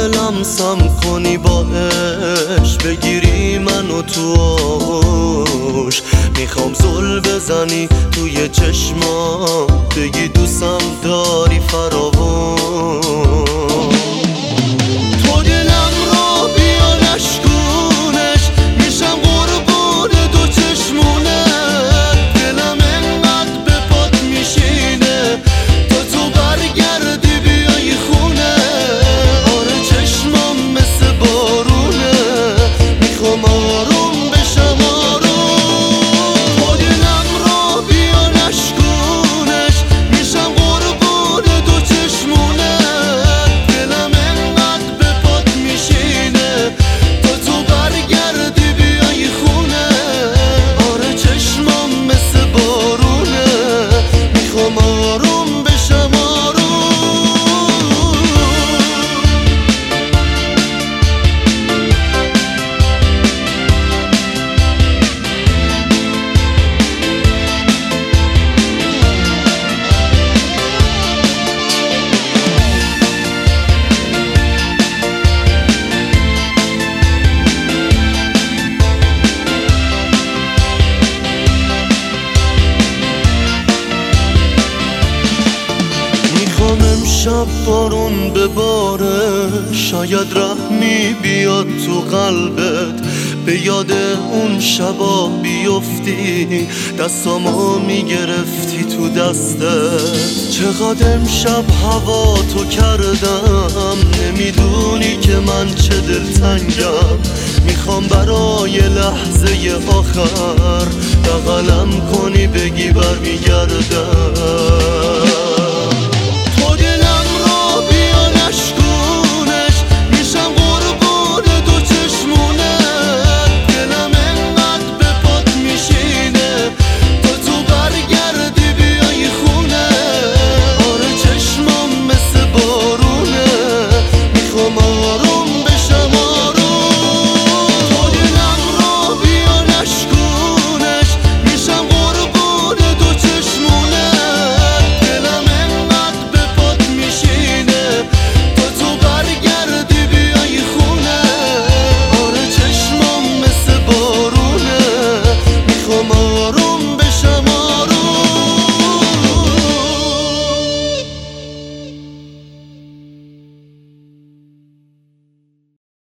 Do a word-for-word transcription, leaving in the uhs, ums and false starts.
لمسم کنی با عشق، بگیری منو تو آغوش. میخوام زل بزنی توی چشمام، بگی دوستم داری فراوون. تو دلم رو بیا نشکونش، میشم قربون دو چشمونت. دلم انقدر به پات میشینه تا تو برگردی بیای خونه. آره چشمام مثل بارونه، میخوام آروم بشم آروم. تو دلم رو بیا نشکونش، میشم قربون دو چشمونت. دلم انقدر به پات میشینه تا تو برگردی بیای خونه. آره چشمام مثل بارونه، میخوام آروم بشم آروم. امشب بارون بباره، شاید رحمی بیاد تو قلبت. به یاد اون شبا بیفتی، دستامو میگرفتی تو دستت. چقدر امشب هوا تو کردم، نمیدونی که من چه دلتنگم. میخوام برای لحظه آخر بغلم کنی، بگی برمیگردم.